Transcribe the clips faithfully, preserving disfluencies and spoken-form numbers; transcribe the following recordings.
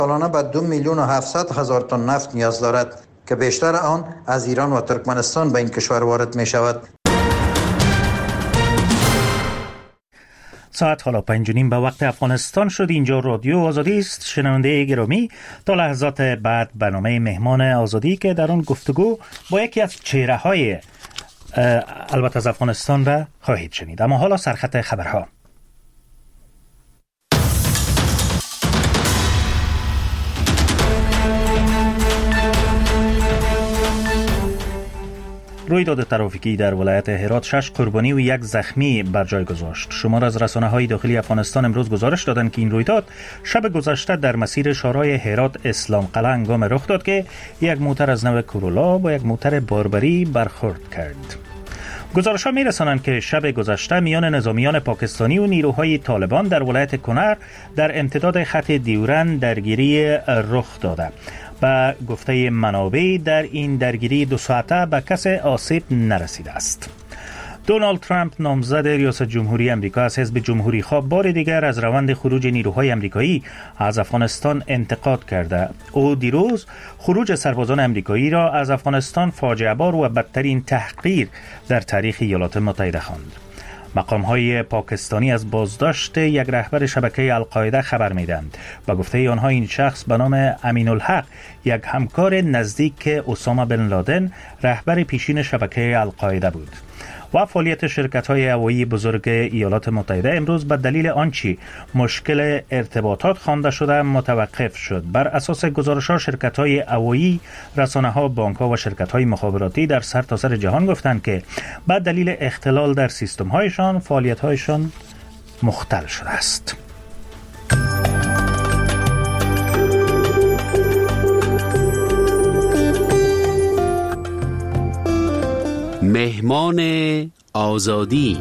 سالانه به دو میلیون و هفتصد هزار تن نفت نیاز دارد که بیشتر آن از ایران و ترکمنستان به این کشور وارد می شود. ساعت حالا پنج و نیم به وقت افغانستان شد. اینجا رادیو آزادی است. شنونده گرامی، تا لحظات بعد برنامه مهمان آزادی که در آن گفتگو با یکی از چهره های البته از افغانستان را خواهید شنید. اما حالا سرخط خبرها. رویداد ترافیکی در ولایت هرات شش قربانی و یک زخمی بر جای گذاشت. شمار از رسانه‌های داخلی افغانستان امروز گزارش دادند که این رویداد شب گذشته در مسیر شارای هرات اسلام قلعه هنگام رخ داد که یک موتر از نوع کورولا با یک موتر باربری برخورد کرد. گزارش‌ها می‌رسانند که شب گذشته میان نظامیان پاکستانی و نیروهای طالبان در ولایت کنر در امتداد خط دیورن درگیری رخ داده. به گفته منابع در این درگیری دو ساعته به کس آسیب نرسیده است. دونالد ترامپ نامزد ریاست جمهوری امریکا از حزب جمهوری خواه بار دیگر از روند خروج نیروهای امریکایی از افغانستان انتقاد کرده. او دیروز خروج سربازان امریکایی را از افغانستان فاجعه بار و بدترین تحقیر در تاریخ ایالات متحده خواند. مقام‌های پاکستانی از بازداشت یک رهبر شبکه القاعده خبر می‌دهند. با گفته آنها این شخص به نام امین الحق، یک همکار نزدیک اسامه بن لادن، رهبر پیشین شبکه القاعده بود. و فعالیت شرکت‌های هوایی بزرگ ایالات متحده امروز به دلیل آنچه مشکل ارتباطات خوانده شده متوقف شد. بر اساس گزارش‌ها شرکت‌های هوایی، رسانه‌ها، بانک‌ها و شرکت‌های مخابراتی در سرتاسر جهان گفتند که به دلیل اختلال در سیستم‌هایشان فعالیت‌هایشان مختل شده است. مهمان آزادی.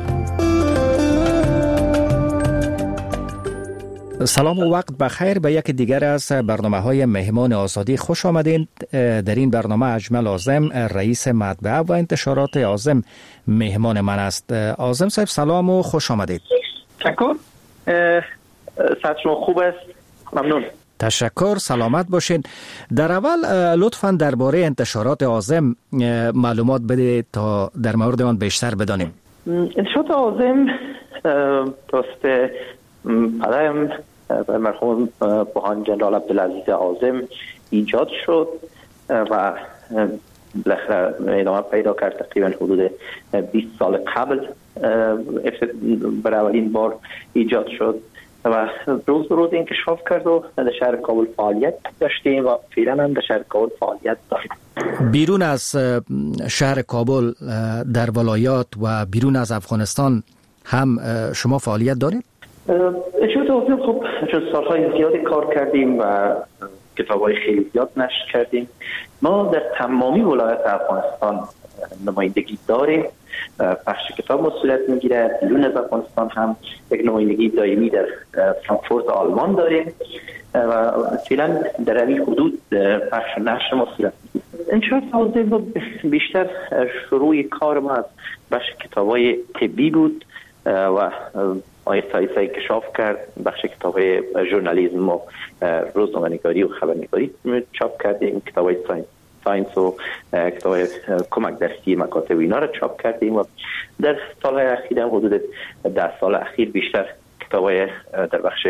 سلام و وقت بخیر به یک دیگر از برنامه‌های مهمان آزادی خوش آمدید. در این برنامه اجمل اعظم، رئیس مطبعه و انتشارات اعظم، مهمان من است. اعظم صاحب سلام و خوش آمدید. تشکر. صحت شما خوب است؟ ممنون. تشکر، سلامت باشین. در اول لطفاً درباره انتشارات اعظم معلومات بده تا در مورد آن بیشتر بدانیم. انتشارات اعظم توسط پدرم مرحوم بوهان جنرال عبدالعزیز اعظم ایجاد شد و بالاخره ادامه پیدا کرد. تقریبا حدود بیست سال قبل برای اولین بار ایجاد شد و روز به روز انکشاف کرد و در شهر کابل فعالیت داشتیم و فعلا هم در شهر کابل فعالیت داریم. بیرون از شهر کابل در ولایات و بیرون از افغانستان هم شما فعالیت دارید؟ انشاءالله اعظم خب چون سالهای زیادی کار کردیم و کتاب‌های خیلی زیاد نشر کردیم. ما در تمامی ولایات افغانستان نمایندگی داریم. پخش کتاب مسئولیت میگیره. بیرون از افغانستان هم یک نمایندگی دائمی در فرانکفورت آلمان داریم و فعلا در این حدود پخش و نشر مسئولیت میگیره. انشاءالله بیشتر شروع کار ما از بخش کتاب‌های طبی بود و آیسته آیسته انکشاف کرد. بخش کتاب‌های ژورنالیسم و روزنامه‌نگاری و خبرنگاری چاپ کردیم. کتاب‌های ساینس ساینس و کتاب کمک درسی مکاتب اینا رو چاپ کردیم و در سالهای اخیر هم حدود ده سال اخیر بیشتر کتابای در بخش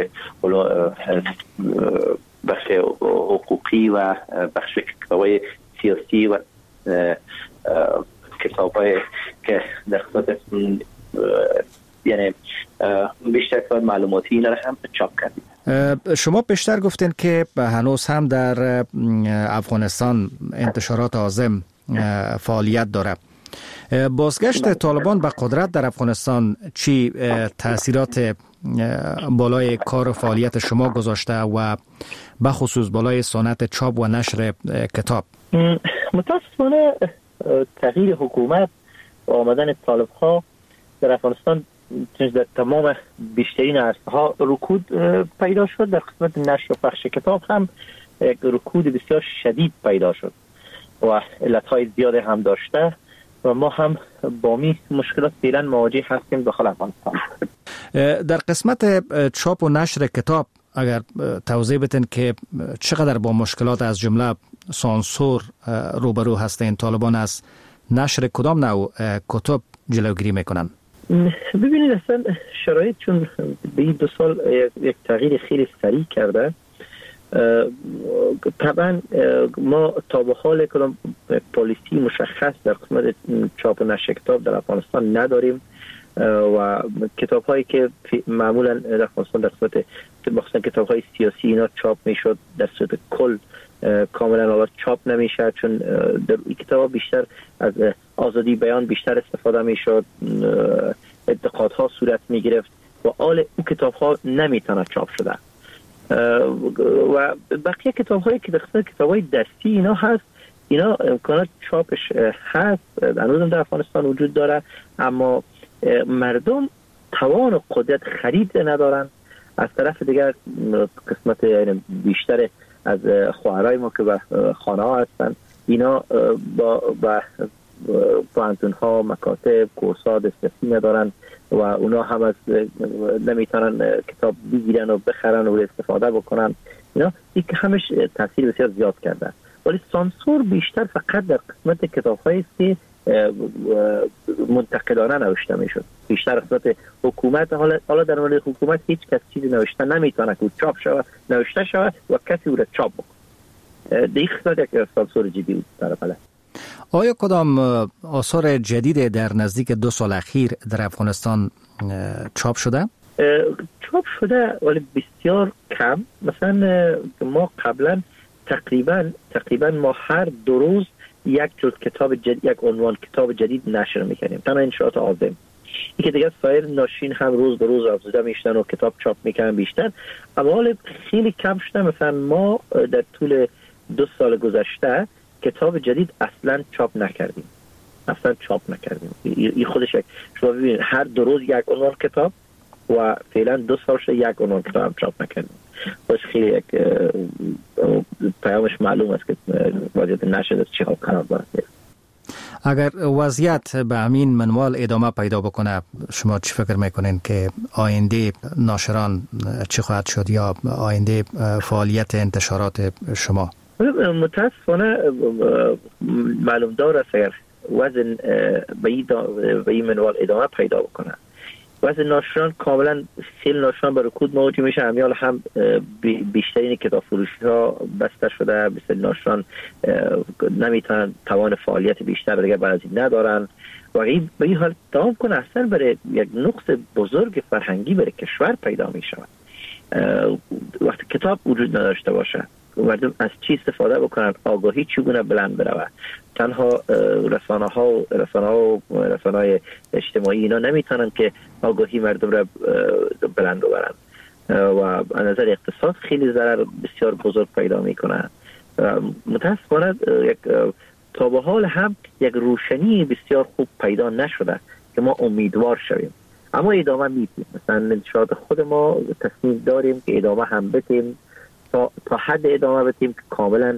بخش حقوقی و بخش کتابای سیاسی و کتابای که در خصوص یعنی بیشتر کار معلوماتی اینا رو هم چاپ کردیم. شما پیشتر گفتین که هنوز هم در افغانستان انتشارات اعظم فعالیت داره. بازگشت طالبان به قدرت در افغانستان چی تأثیرات بالای کار و فعالیت شما گذاشته و به خصوص بالای صنعت چاپ و نشر کتاب؟ متاسفانه تغییر حکومت و آمدن طالب‌ها در افغانستان در تمام بیشترین عرصه‌ها رکود پیدا شد. در قسمت نشر و پخش کتاب هم یک رکود بسیار شدید پیدا شد و علتهای زیاد هم داشته و ما هم با می مشکلات فعلا مواجه هستیم داخل افغانستان. در قسمت چاپ و نشر کتاب اگر توضیح بدین که چقدر با مشکلات از جمله سانسور روبرو هستین، طالبان از نشر کدام نوع کتب جلوگیری میکنن؟ ببینید اصلا شرایط چون به این دو سال یک تغییر خیلی سریع کرده، طبعا ما تا به حال کدام پالیسی مشخص در قسمت چاپ و نشر کتاب در افغانستان نداریم و کتاب هایی که معمولا در افغانستان در قسمت مخصوصا کتاب های سیاسی اینا چاپ میشد در صورت کل کاملا حالا چاپ نمیشه، چون در این کتاب بیشتر از آزادی بیان بیشتر استفاده میشد، انتقادها صورت میگرفت و آل اون کتاب ها نمیتونه چاپ شده و بقیه کتاب هایی که در قسمت کتاب های دستی اینا هست، اینا امکانات چاپش هست، هنوز در افغانستان وجود داره، اما مردم توان و قدرت خرید ندارن. از طرف دیگر قسمت بیشتر از خواهرای ما که به خانه ها هستن اینا با با پانتون ها مکاتب کورس‌ها دسترسی ندارن و اونا هم از نمیتونن کتاب بگیرن و بخرن و استفاده بکنن. اینا یک همش تاثیر بسیار زیاد کرده، ولی سانسور بیشتر فقط در قسمت کتاب هایی که منتقدانه نوشته میشد. بیشتر قسمت حکومت، حالا حالا در مورد حکومت هیچ کس چیزی نوشته نمیتونه که چاپ شود، نوشته شود و کسی او را چاپ بکنه. دیگه قسمت یک سانسور جدی بود در بله. آیا کدام آثار جدید در نزدیک دو سال اخیر در افغانستان چاپ شده؟ چاپ شده ولی بسیار کم. مثلا ما قبلا تقریبا تقریبا ما هر دو روز یک جلد کتاب جدید، یک عنوان کتاب جدید نشر میکنیم، تنها انشاءات عازم. اینکه دیگه سایر ناشرین هم روز به روز افزوده میشتن و کتاب چاپ میکنن بیشتر، اما حال خیلی کم شده. مثلا ما در طول دو سال گذشته کتاب جدید اصلا چاپ نکردیم، اصلا چاپ نکردیم. این خودش یک، شما ببینید هر دو روز یک عنوان کتاب و فعلا دو سال شده یک عنوان کتاب هم چاپ نکردیم. باش خیلی یک پیامش معلوم است که وضعیت نشده چی حال قرار دارد. اگر وضعیت به همین منوال ادامه پیدا بکنه، شما چی فکر میکنین که آینده ناشران چی خواهد شد یا آینده فعالیت انتشارات شما؟ متاسفانه معلوم دار است اگر وزن به این منوال ادامه پیدا بکنه، وزن ناشران کاملا خیلی ناشران به رکود مواجه میشه. همیال هم بیشترین کتاب فروشی ها بسته شده، بسیار ناشران نمیتونن توان فعالیت بیشتر دیگه بعد از این ندارن و این به این حال دوام کنه اصلا برای یک نقص بزرگ فرهنگی برای کشور پیدا میشه. وقتی کتاب وجود نداشته باشه مردم از چی استفاده بکنن، آگاهی چگونه بلند بروه، تنها رسانه ها و رسانه ها و رسانه های اجتماعی اینا نمیتونن که آگاهی مردم را بلند ببرن و از نظر اقتصاد خیلی ضرر بسیار بزرگ پیدا میکنن. متاسفانه یک تا به حال هم یک روشنی بسیار خوب پیدا نشده که ما امیدوار شویم، اما ادامه میدیم. مثلا انشاءات خود ما تصمیم داریم که ادامه هم بدیم، تا تا حد ادامه بدیم که کاملا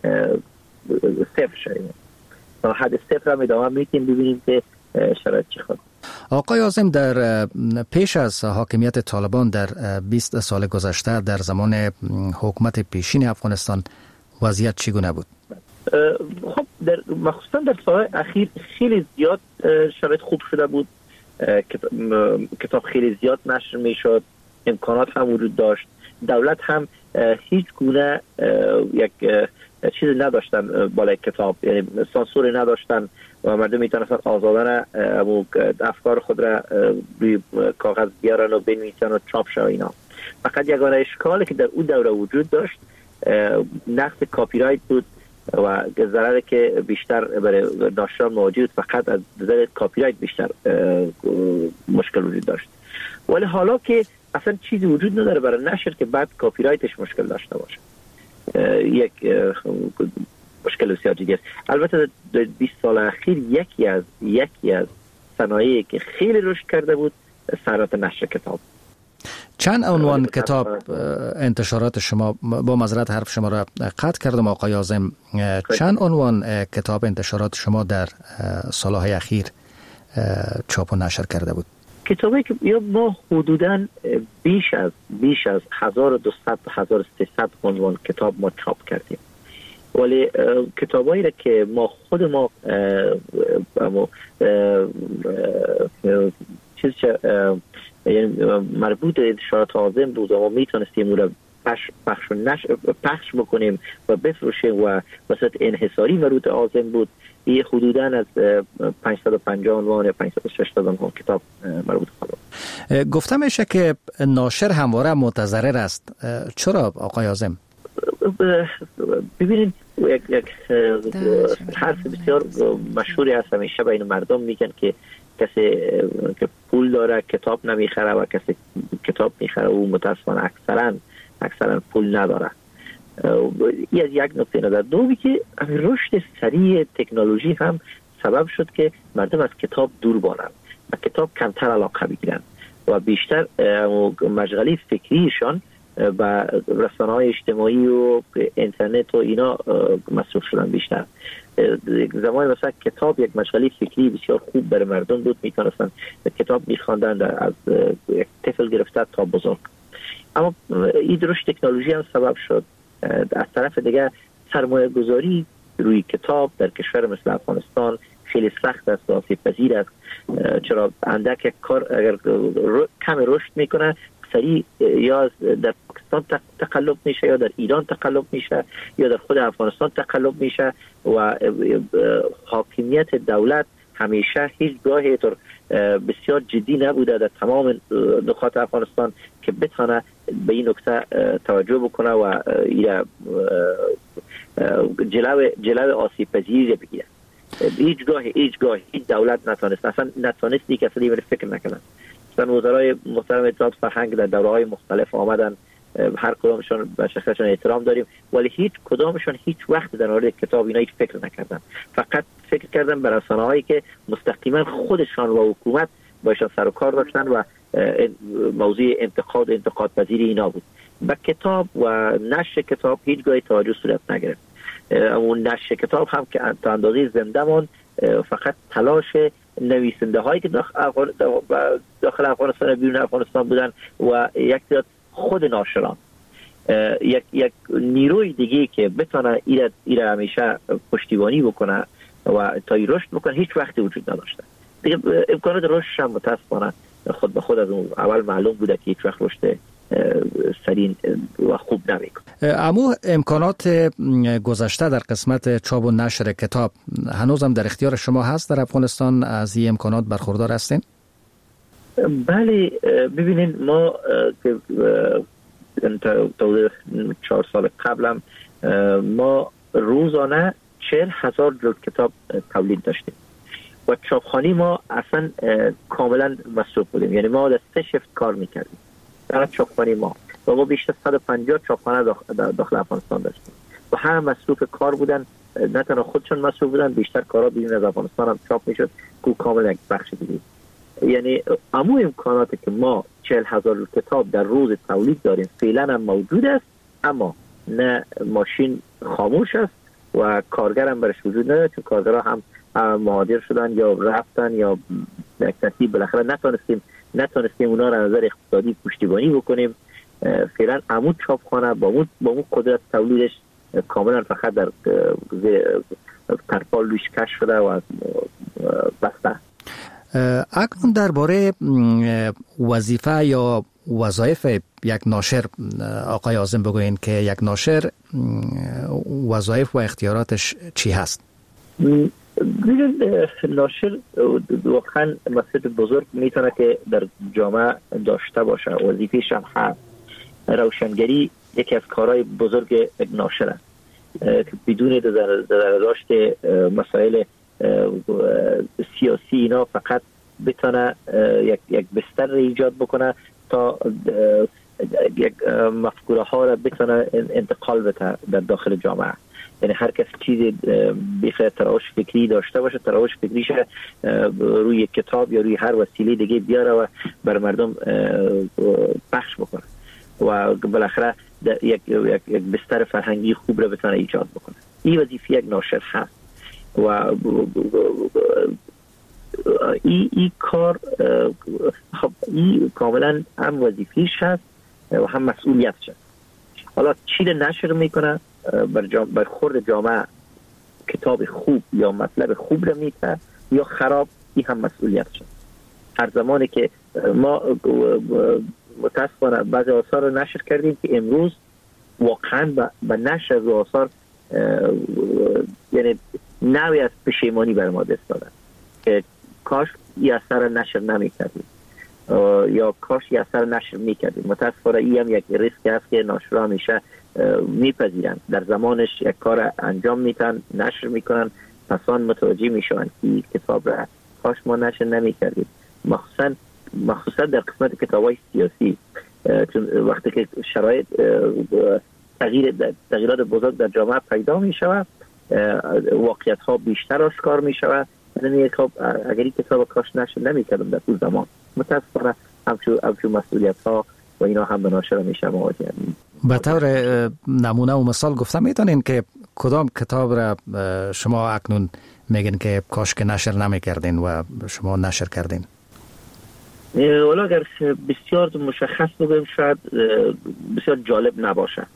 صفر شویم. تا حد صفر هم ادامه میدیم ببینیم که شرایط چی خواهد. آقای عاظم، در پیش از حاکمیت طالبان در بیست سال گذشته در زمان حکومت پیشین افغانستان وضعیت چگونه بود؟ خب در مخصوصا در سال اخیر خیلی زیاد شرایط خوب شده بود. کتاب خیلی زیاد نشر میشد، امکانات هم وجود داشت، دولت هم هیچ گونه یک چیزی نداشتن بالای کتاب، یعنی سانسوری نداشتن و مردم میتونستن آزادانه افکار خود را روی کاغذ بیارن و بنویسن و چاپ شه اینا. فقط یگانه اشکالی که در اون دوره وجود داشت نقص کاپی رایت بود و ضرری که بیشتر برای ناشران موجود فقط از نظر کاپی رایت بیشتر مشکل وجود داشت. ولی حالا که اصلا چیزی وجود نداره برای نشر که بعد کاپی رایتش مشکل داشته باشه، یک مشکل بسیار جدی است. البته در بیست سال اخیر یکی از یکی از صنایعی که خیلی رشد کرده بود صنعت نشر کتاب. چند عنوان کتاب انتشارات شما، با معذرت حرف شما را قطع کردم آقای عاظم، چند عنوان کتاب انتشارات شما در سالهای اخیر چاپ و نشر کرده بود؟ کتابی که یا ما حدوداً بیش از بیش از هزار و دویست تا هزار و سیصد عنوان کتاب ما چاپ کردیم، ولی کتابایی را که ما خود ما چیز مربوط به انتشارات عازم بود و ما میتونستیم اون را پخش پخش پخش بکنیم و بفروشیم و وسط انحصاری مربوط عازم بود، یه حدوداً از پانصد و پنجاه عنوان یا پانصد و شصت عنوان کتاب مربوط خود. گفته میشه که ناشر همواره متضرر است. چرا آقای عازم؟ ببینید یک یک حرف بسیار مشهوری هست همیشه بین مردم میگن که کسی که پول داره کتاب نمیخره و کسی کتاب میخره او متاسفانه اکثرا اکثرا پول نداره. این از یک نکته نظر. دومی که رشد سریع تکنولوژی هم سبب شد که مردم از کتاب دور بانند و کتاب کمتر علاقه بگیرند و بیشتر مشغله فکریشان و رسانه‌های اجتماعی و اینترنت و اینا مصروف شدن بیشتر. زمان مثلا کتاب یک مشغله فکری بسیار خوب برای مردم بود، میتونستن کتاب میخواندن از یک طفل گرفته تا بزرگ. اما این رشد تکنولوژی هم سبب شد از طرف دیگه سرمایه گذاری روی کتاب در کشور مثل افغانستان خیلی سخت است و آسیب پذیر است، چرا اندک یک کار اگر کم رشد میکنه سریع یا در پاکستان تقلب میشه یا در ایران تقلب میشه یا در خود افغانستان تقلب میشه و حاکمیت دولت همیشه هیچ گاهی طور بسیار جدی نبوده در تمام نقاط افغانستان که بتونه به این نکته توجه بکنه و جلو جلو آسیب پذیری بگیره. هیچ گاهی هیچ گاهی هیچ دولت نتونست اصلا نتونستی که اصلا فکر نکنن. مثلا وزرای محترم اطلاعات فرهنگ در دوره‌های مختلف آمدن، هر کدامشون به شخصشون احترام داریم، ولی هیچ کدامشون هیچ وقت در مورد کتاب اینا هیچ فکر نکردن. فقط فکر کردن به رسانه‌هایی که مستقیما خودشان و حکومت باشون سر و کار داشتن و موضوع انتقاد انتقاد پذیری اینا بود. با کتاب و نشر کتاب هیچگاه توجه صورت نگرفت. اون نشر کتاب هم که تا اندازه زنده ماند، فقط تلاش نویسنده هایی که داخل داخل افغانستان و بیرون افغانستان بودن و یک تعداد خود ناشران، یک یک نیروی دیگه که بتونه ایره ایره همیشه پشتیبانی بکنه و تا رشد بکنه هیچ وقتی وجود نداشته. دیگه امکانات رشد هم متاسفانه خود به خود از اون اول معلوم بوده که هیچ وقت رشد سریع و خوب نمیکنه. اما امکانات گذشته در قسمت چاپ و نشر کتاب هنوزم در اختیار شما هست در افغانستان؟ از این امکانات برخوردار هستین؟ بله، ببینید ما که تا چهار سال قبلم ما روزانه چهل هزار جلد کتاب تولید داشتیم و چاپخانه ما اصلا کاملا مصروف بودیم، یعنی ما در سه شفت کار میکردیم در چاپخانه ما و ما بیشتر صد و پنجاه چاپخانه داخل, داخل افغانستان داشتیم و هم مصروف کار بودن، نه تنها خودشون مصروف بودن، بیشتر کارا بیرون از افغانستان هم چاپ میشد که کاملا یک بخش دیگه. یعنی امو امکاناتی که ما چهل هزار کتاب در روز تولید داریم فعلا هم موجود است، اما نه ماشین خاموش است و کارگر هم برش وجود نداره، چون کارگرها هم مهاجر شدن یا رفتن یا یک ترتیب بالاخره نتونستیم نتونستیم اونا را نظر اقتصادی پشتیبانی بکنیم. فعلا امو چاپخانه با اون با اون قدرت تولیدش کاملا فقط در ترپال روش کش شده و بسته. اکنون درباره وظیفه یا وظایف یک ناشر آقای عازم بگوین که یک ناشر وظایف و اختیاراتش چی هست؟ ناشر واقعا مسئله بزرگ میتونه که در جامعه داشته باشه، وظیفه‌ش هم هست. روشنگری یکی از کارهای بزرگ یک ناشر است که بدون داشت مسائل سیاسی اینا فقط بتونه یک یک بستر را ایجاد بکنه تا یک مفکوره ها را بتونه انتقال بده در داخل جامعه. یعنی هر کس چیز بخیر تراوش فکری داشته باشه، تراوش فکریش روی کتاب یا روی هر وسیله دیگه بیاره و بر مردم پخش بکنه و بالاخره یک یک یک بستر فرهنگی خوب را بتونه ایجاد بکنه. این وظیفه یک ناشر هست و این ای کار خب این کاملا هم وظیفیش هست و هم مسئولیتش هست. حالا چی رو نشر میکنه بر, جام... بر خورد جامعه کتاب خوب یا مطلب خوب رو میته یا خراب، این هم مسئولیتش هست. هر زمانی که ما متاسفانه بعضی آثار رو نشر کردیم که امروز واقعا به نشر از آثار یعنی نوعی از پشیمانی بر ما دست دادن که کاش این اثر نشر نمی کردیم یا کاش این اثر نشر می کردیم. متاسفانه این هم یک ریسک هست که ناشرا همیشه میپذیرن، در زمانش یک کار انجام میتن نشر میکنن، پسان متوجه میشون که کتاب را کاش ما نشر نمی کردیم. مخصوصا مخصوصا در قسمت کتابای سیاسی، چون وقتی که شرایط تغییر تغییرات بزرگ در جامعه پیدا می شود، واقعیت ها بیشتر آشکار می شود. یعنی خب اگر این کتاب کاش نشر نمی کردم در اون زمان، متاسفانه همچون همچون مسئولیت ها و اینا هم به ناشر میشه مواجه. به طور نمونه و مثال گفتم میتونین که کدام کتاب را شما اکنون میگن که کاش که نشر نمی کردین و شما نشر کردین؟ ولی اگر بسیار مشخص بگویم شاید بسیار جالب نباشه،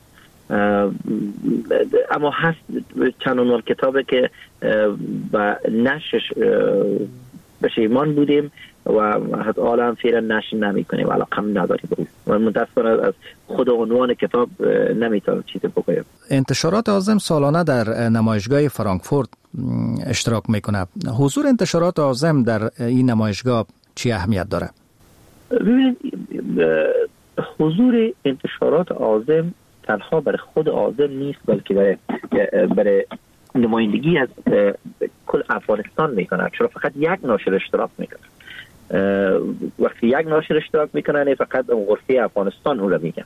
اما هست چند عنوان کتابه که با نشرش پشیمان بودیم و حتی حالا هم فعلا نشر نمی کنیم و علاقه هم نداریم و متاسفانه از خود عنوان کتاب نمیتونم چیزی بگویم. انتشارات عازم سالانه در نمایشگاه فرانکفورت اشتراک میکنه. حضور انتشارات عازم در این نمایشگاه چی اهمیت داره؟ ببینید، حضور انتشارات عازم تنها برای خود عازم نیست، بلکه برای برای نمایندگی از کل افغانستان میکنه، چرا فقط یک ناشر اشتراک میکنه. وقتی یک ناشر اشتراک میکنه نه فقط غرفه افغانستان اون رو میگن.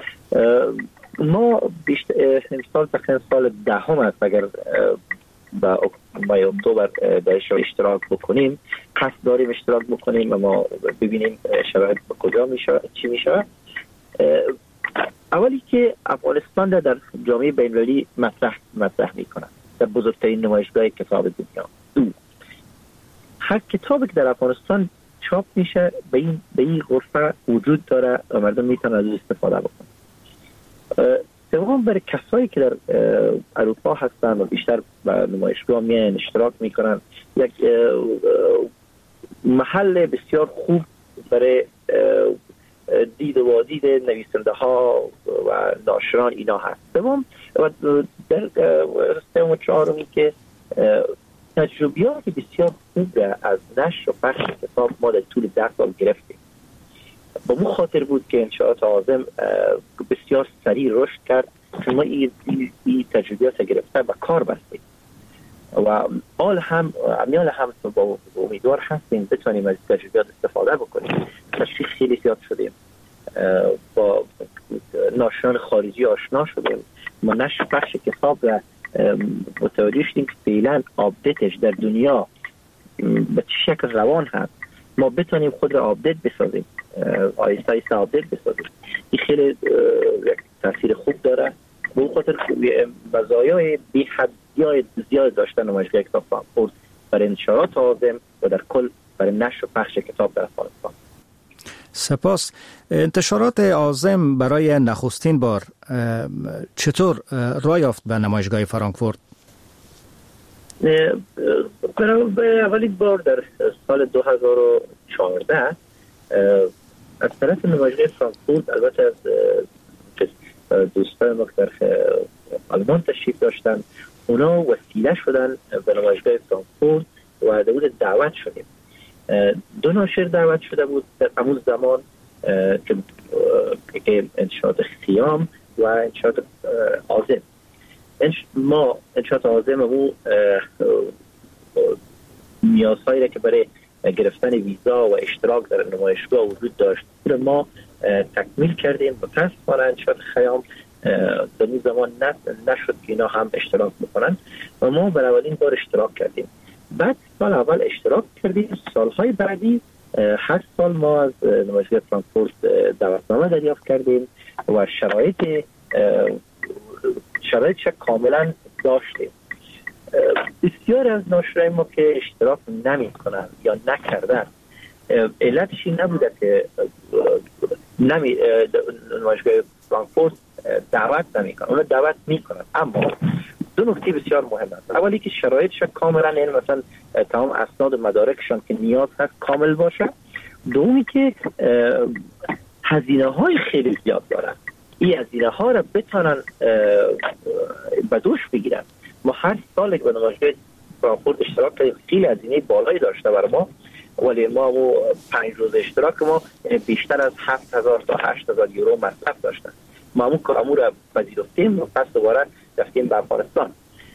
ما بیشتر سال تقریبا سال دهم است اگر با ماه اکتبر درش اشتراک بکنیم، قصد داریم اشتراک بکنیم و ما ببینیم شرایط به کجا میشه چی میشه. اولی که افغانستان در جامعه بین‌المللی مطرح مطرح میکنه در بزرگترین نمایشگاه کتاب دنیا. دو، هر کتابی که در افغانستان چاپ میشه به این به این غرفه وجود داره و مردم میتونن از استفاده بکنن. سوم، برای کسایی که در اروپا هستن و بیشتر به نمایشگاه میان اشتراک میکنن، یک محل بسیار خوب برای دید و وادید نویسنده ها و ناشران اینا هست. سوم و در سوم و چهارمی که تجربیات بسیار خوب از نشر و پخش کتاب ما در طول ده سال گرفتیم. با مو خاطر بود که انشاءات عازم بسیار سریع رشد کرد که ما این ای تجربیات گرفته به کار بستیم و آل هم امیال هم با امیدوار هستیم بتونیم از تجربیات استفاده بکنیم. تشریح خیلی زیاد شدیم، با ناشران خارجی آشنا شدیم، ما نشر پخش کتاب را متوجه شدیم که فعلا آپدیتش در دنیا به چه شکل روان هست، ما بتونیم خود را آپدیت بسازیم، آیسته آیسته آپدیت بسازیم. این خیلی یک تاثیر خوب داره. به اون خاطر مزایای بی حدی زیاد داشتن نمایشگاه کتاب فرانکفورت برای انتشارات عازم و در کل برای نشر و پخش کتاب در افغانستان. سپاس. انتشارات عازم برای نخستین بار چطور راه یافت به نمایشگاه فرانکفورت؟ برای اولین بار در سال دو هزار و چهارده از طرف نمایشگاه فرانکفورت، البته از دوستان ما که در آلمان تشریف داشتن، اونا وسیله شدن به نمایشگاه فرانکفورت و در بود دعوت شدیم. دو ناشر دعوت شده بود در همون زمان که انتشارات خیام و انتشارات عازم. ما انتشارات عازم همون نیازهایی را که برای گرفتن ویزا و اشتراک در نمایشگاه وجود داشت ما تکمیل کردیم. متاسفانه انتشارات خیام در اون زمان نشد که اینا هم اشتراک بکنن و ما برای اولین بار اشتراک کردیم. بعد سال اول اشتراک کردیم، سالهای بعدی هشت سال ما از نمایشگاه فرانکفورت دعوتنامه دریافت کردیم و شرایط شرایطش کاملا داشتیم. بسیار از ناشرای ما که اشتراک نمی کنن یا نکردن، علتش این نبوده که نمی نمایشگاه فرانکفورت دعوت نمی کنن، اون دعوت می کنن، اما دو نکته بسیار مهم است. اولی که شرایطش کاملا، یعنی مثلا تمام اسناد و مدارکشان که نیاز هست کامل باشه. دومی که هزینه های خیلی زیاد دارن، این هزینه ها را بتونن به دوش بگیرن. ما هر سال که به نمایشگاه فرانکفورت اشتراک کردیم، خیلی هزینه بالایی داشته برای ما، ولی ما و پنج روز اشتراک ما بیشتر از هفت هزار تا هشت هزار یورو مصرف داشتن. ما همون کارمون را پذیرفتیم و پس دوباره رفتیم به افغانستان.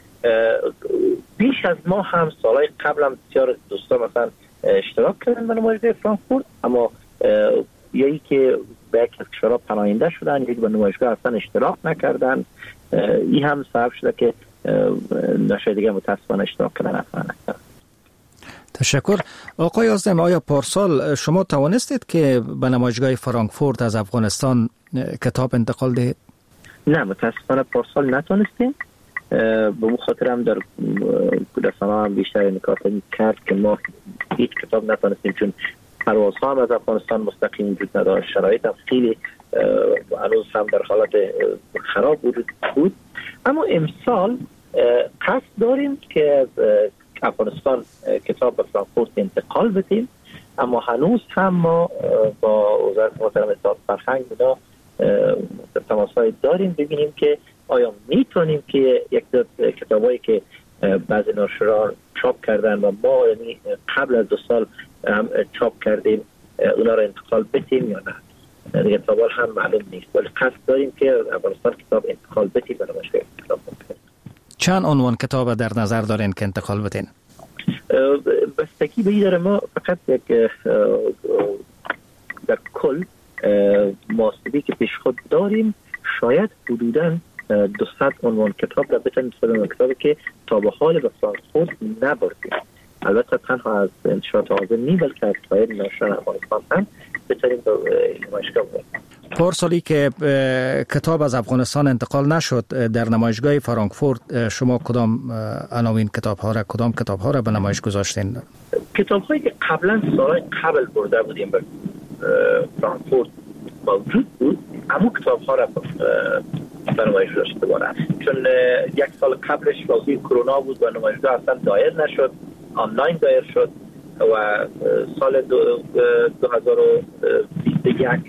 بیش از ما هم سالهای قبل هم بسیار دوستان مثلا اشتراک کردن به نمایشگاه فرانکفورت، اما یکی که به یک از کشورها پناهنده شدن، یکی به نمایشگاه اصلا اشتراک نکردن. این هم سبب شده که نشای دیگه متاسفانه اشتراک کردن اصلا نکردن. تشکر. آقای عازم، آیا پارسال شما توانستید که به نمایشگاه فرانکفورت از افغانستان کتاب انتقال دهید؟ نه، متاسفانه پارسال نتونستیم. به اون خاطر هم در رسانه هم بیشتر نکات کرد که ما هیچ کتاب نتونستیم، چون پروازها هم از افغانستان مستقیم وجود نداشت، شرایط هم خیلی هنوز هم در حالت خراب وجود بود. اما امسال قصد داریم که از افغانستان کتاب به فرانکفورت انتقال بدیم، اما هنوز هم ما با وزارت محترم اطلاعات فرهنگ اینا تماس‌های داریم ببینیم که آیا میتونیم که یک دو کتابایی که بعضی ناشران چاپ کردن و ما یعنی قبل از دو سال هم چاپ کردیم اونا رو انتقال بدیم یا نه. دیگه کتابال هم معلوم نیست، ولی قصد داریم که افغانستان کتاب انتقال بدیم. برای نمایشگاه کتاب چند عنوان کتاب در نظر دارین که انتقال بدین؟ بستگی به این داره. ما فقط یک در کل محاسبی که پیش خود داریم، شاید حدوداً دویست عنوان کتاب را بتونیم سلام کتابی که تا به حال به فرانکفورت نبردیم. البته تنها از انتشارات آزم نی، بلکه از سایر ناشران افغانستان هم بتونیم به نمایشگاه بردیم. پارسالی که کتاب از افغانستان انتقال نشد در نمایشگاه فرانکفورت، شما کدام عناوین کتاب ها را کدام کتاب ها را به نمایش گذاشتین؟ کتاب هایی که قبلا سال قبل برده بودیم به فرانکفورت موجود بود، اما کتاب ها را به نمایش گذاشته بودن، چون یک سال قبلش وقتی کرونا بود و نمایشگاه اصلا دایر نشد، آنلاین دایر شد و سال دو, دو هزار و بیست و یک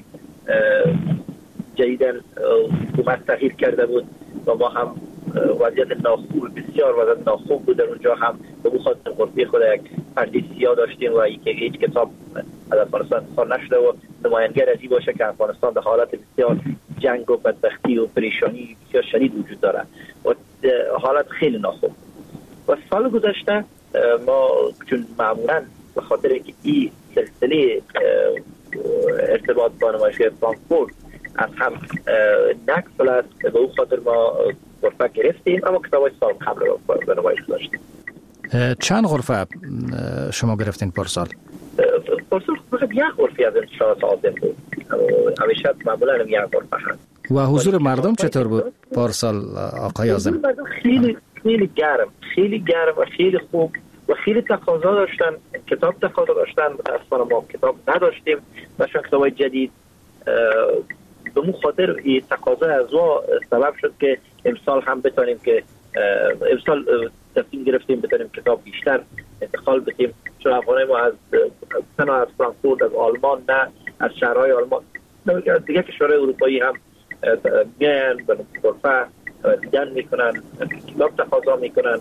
جدیدن حکومت تغییر کرده بود و ما هم وضعیت ناخوب بسیار وضعیت ناخوب بود. در اونجا هم به بخاطر غرفه خود یک پرده سیاه داشتیم و که هیچ کتاب از افغانستان انتقال نشده و نماینگر از این باشه که افغانستان در حالت بسیار جنگ و بدبختی و پریشانی بسیار شدید وجود داره و حالت خیلی ناخوب. و سال گذشته ما چون معمولا به خاطر که این سلسله ارتباط با نمایشگاه فرانکفورت از هم نقص است، به اون خاطر ما غرفه گرفتیم، اما کتابای سال قبل رو به نمایش داشتیم. چند غرفه شما گرفتین پارسال؟ پارسال فقط یک غرفه از انتشارات آزم بود، همیشه معمولا یک غرفه هست. و حضور مردم چطور بود پارسال آقای عازم؟ حضور مردم خیلی خیلی گرم، خیلی گرم و خیلی خوب و خیلی تقاضا داشتن، کتاب تقاضا داشتن. اصلا ما کتاب نداشتیم و چون کتابای جدید به اون خاطر این تقاضا از ما سبب شد که امسال هم بتونیم که امسال تصمیم گرفتیم بتونیم کتاب بیشتر انتقال بدیم، چون افغانای ما از تنها از فرانکفورت، از آلمان نه، از شهرهای آلمان دیگه کشورهای اروپایی هم میان به غرفه دیدن میکنن، کتاب تقاضا میکنن.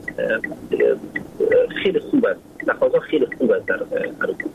خیلی خوب است، تقاضا خیلی خوب است در اروپا.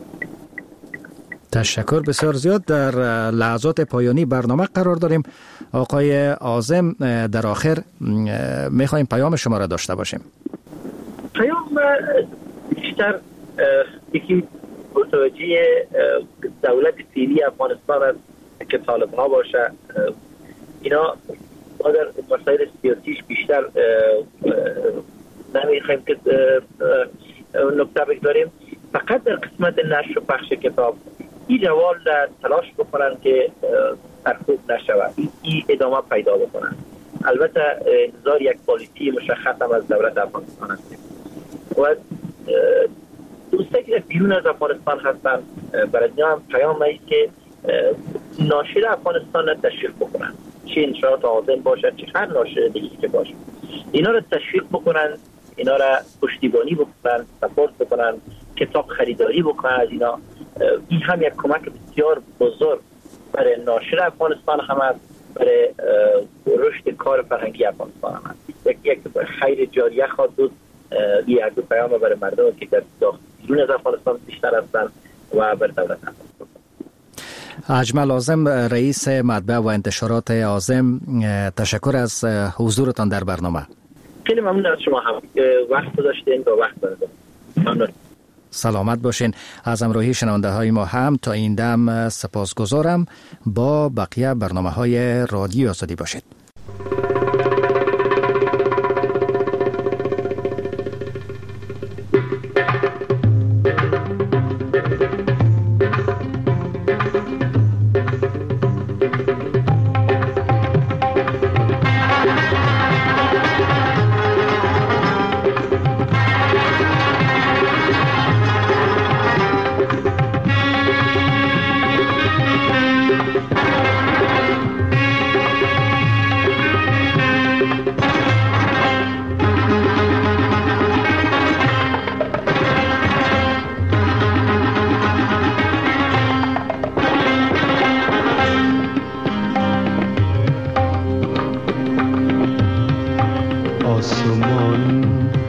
تشکر بسیار زیاد. در لحظات پایانی برنامه قرار داریم. آقای عازم، در آخر میخوایم پیام شما را داشته باشیم. پیام بیشتر یکی متوجه دولت فعلی افغانستان است که طالب ها باشه. اینا ما در مسائل سیاسیش بیشتر نمیخوایم که نکته بگذاریم، فقط در قسمت نشر و پخش کتاب این روال تلاش بکنن که سرکوب نشود، این ادامه پیدا بکنن. البته انتظار یک پالیسی مشخص هم از دولت افغانستان هستیم و دوستایی که بیرون از افغانستان هستن برای اینا هم پیام است که ناشر افغانستان را تشویق بکنن، چه انشاءات آزم باشد چه هر ناشر دیگه که باشه، اینا را تشویق بکنن، اینا را پشتیبانی بکنن، سپورت بکنن، کتاب خریداری بکنن از اینا. این هم یک کمک بسیار بزرگ برای ناشر افغانستان هم است، برای رشد کار فرهنگی افغانستان هم است. یک یک خیر جاریه خواهد بود. یک دو پیام برای مردم که در بیرون از افغانستان بیشتر هستند و بر دولت افغانستان. اجمل اعظم، رئیس مطبع و انتشارات اعظم، تشکر از حضورتان در برنامه. خیلی ممنون از شما هم وقت گذاشتین و وقت بردید. ممنون. سلامت باشین. از همراهی شنونده های ما هم تا این دم سپاسگزارم. با بقیه برنامه های رادیو آزادی باشید. آسمان